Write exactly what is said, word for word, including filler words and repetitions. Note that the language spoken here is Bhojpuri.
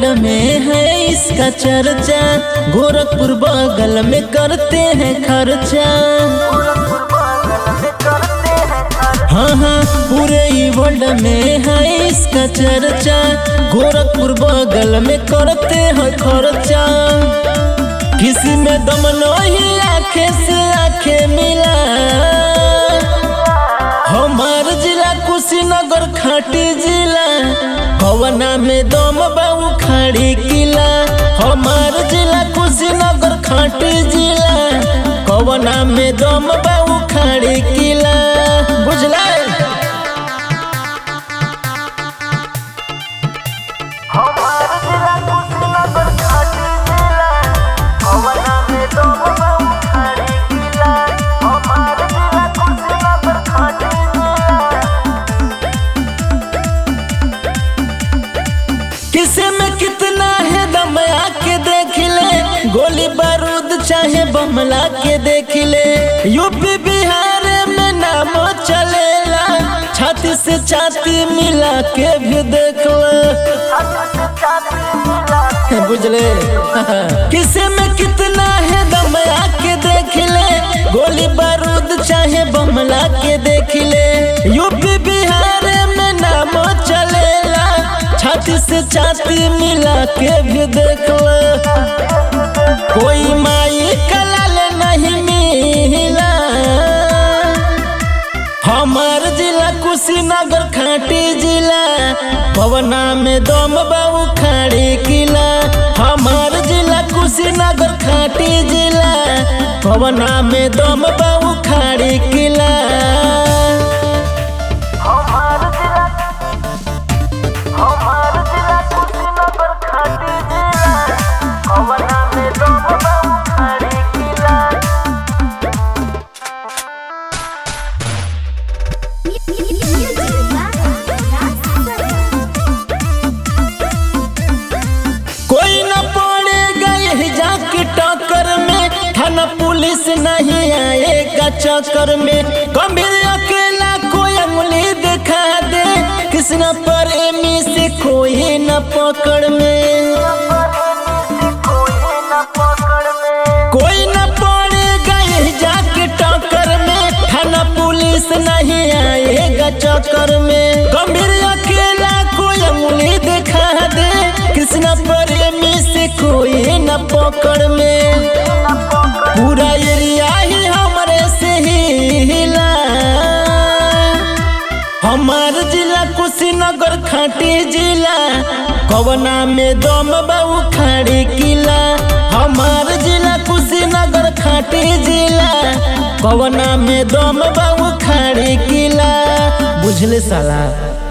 वर्ल्ड में है इसका चर्चा, गोरखपुर बगल में करते हैं खर्चा। हाँ हाँ पूरे ही वर्ल्ड में है इसका चर्चा, गोरखपुर बगल में करते हैं खर्चा। किसी में दम नहीं आंखें से आंखें मिला, हमार जिला कुशीनगर खाटी जिला, कवना में दम बाऊ खाड़ी किला। हमार जिला कुशीनगर खाटी जिला, कवना में दम बाऊ खाड़ी किला। बुझला हमार जिला कुशीनगर खाटी जिला, कवना में दम बाऊ खाड़ी किला। हमार जिला कुशीनगर खाटी जिला। किसे में कितना है दम आके देख ले, गोली बारूद चाहे बमला के देख ले। यूपी बिहार में नाम चलेला, छाती से छाती मिला के भी देख ले। बुझले किसे में कितना है दम आके देख ले, गोली बारूद चाहे बमला के देख ले। यूपी बिहार में नाम चलेला, छाती से छाती मिला के भी देख ले। कोई माई कलाल नहीं मिला, हमार जिला कुशीनगर खाटी जिला, पवना में दम बाऊ खाड़ी किला। हमार जिला कुशीनगर खाटी जिला, पवना में दम बाऊ खाड़ी किला। हमार जिला हमार जिला कुशीनगर खाटी जिला, कवना में दम बाऊ खाड़ी किला। कोई न पड़ेगा यही जाके टक्कर में, थाना पुलिस नहीं आएगा चक्कर में। गंभीर अकेला कोई अंगुली दिखा दे, कृष्णा प्रेमी से कोई न पकड़ में। कोई न पड़ेगा यही जाके टक्कर में, थाना पुलिस नहीं आएगा चक्कर में। गंभीर अकेला कोई अंगुली दिखा दे, कृष्णा प्रेमी से कोई न पकड़ में। पूरा एरिया ही हमारे से ही हिला, हमार जिला कुशीनगर खाटी जिला, कवना में दम बाऊ खाड़ी किला। हमार जिला कुशीनगर खाटी जिला, कवना में दम बाऊ खाड़ी किला। बुझले साला।